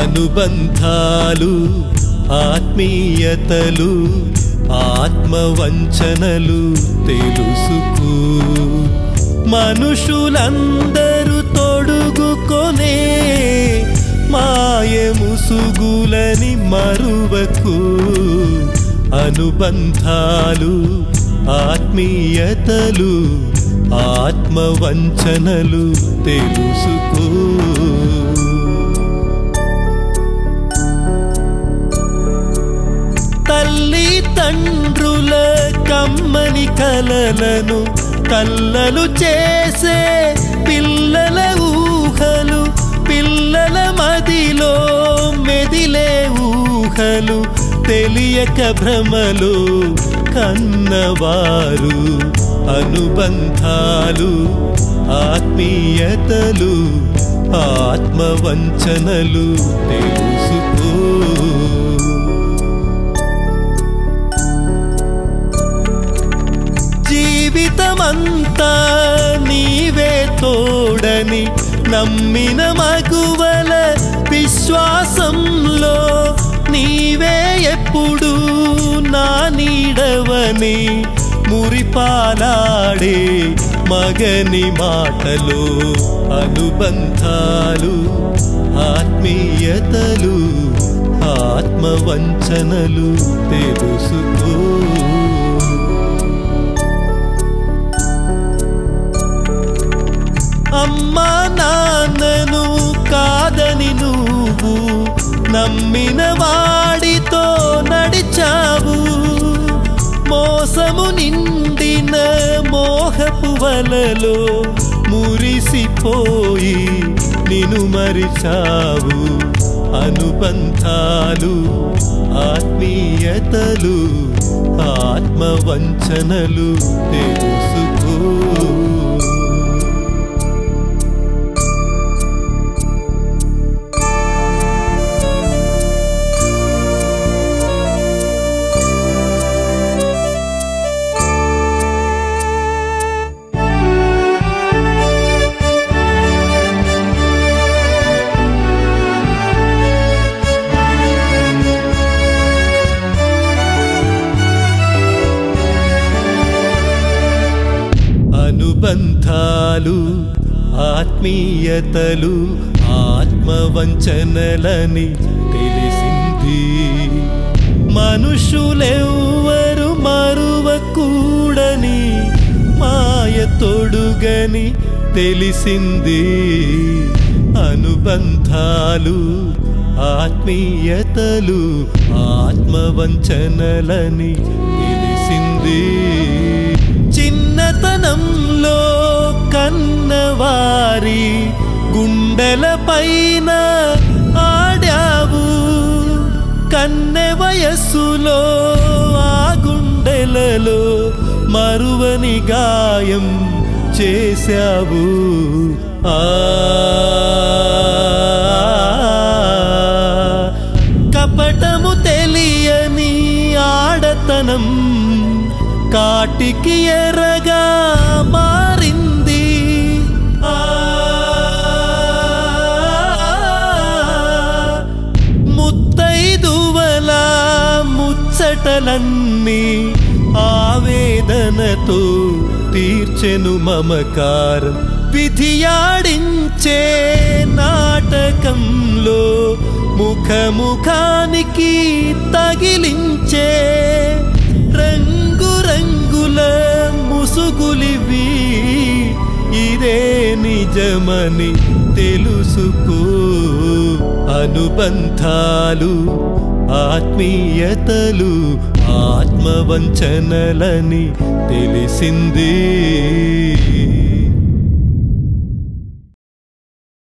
అనుబంధాలు ఆత్మీయతలు ఆత్మవంచనలు తెలుసుకో. మనుషులందరూ తొడుగుకొనే మాయ ముసుగులని మరువకు. అనుబంధాలు ఆత్మీయతలు ఆత్మవంచనలు తెలుసుకో. తల్లి తండ్రుల కమ్మని కలలను కల్లలు చేసే పిల్లల ఊహలు, పిల్లల మదిలో మెదిలే ఊహలు తెలియక భ్రమలు కన్నవారు. అనుబంధాలు ఆత్మీయతలు ఆత్మవంచనలు తెలుసుకో. జీవితమంతా నీవే తోడని నమ్మిన మగువల విశ్వాసంలో నీవే ఎప్పుడు నా నీడవని మురిపాలాడే మగని మాటలో. అనుబంధాలు ఆత్మీయతలు ఆత్మవంచనలు తెలుసుకో. అమ్మా నాన్నను కాదని నువ్వు నమ్మిన వాడితో నడిచావు. మోసము నిండిన మోహపు వలలో మురిసిపోయి నిన్ను మరిచావు. అనుబంధాలు ఆత్మీయతలు ఆత్మవంచనలు తెలుసుకో. అనుబంధాలు ఆత్మీయతలు ఆత్మవంచనలని తెలిసింది. మనుషులెవ్వరు మరువకూడని మాయ తొడుగని తెలిసింది. అనుబంధాలు ఆత్మీయతలు ఆత్మవంచనలని తెలిసింది. చిన్నతనంలో కన్నవారి గుండెల పైన ఆడావు. కన్నె వయస్సులో ఆ గుండెలలో మరువని గాయం చేశావు. కపటము తెలియని ఆడతనం కాటికి ఎర్రగా మారింది. ముత్తైదువల ముచ్చటలన్నీ ఆవేదనతో తీర్చెను మమకారం. విధియాడించే నాటకంలో ముఖముఖానికి తగిలించే రంగురంగుల ముసుగులివి. ఇదే నిజమని తెలుసుకో. అనుబంధాలు ఆత్మీయతలు ఆత్మవంచనలని తెలిసింది.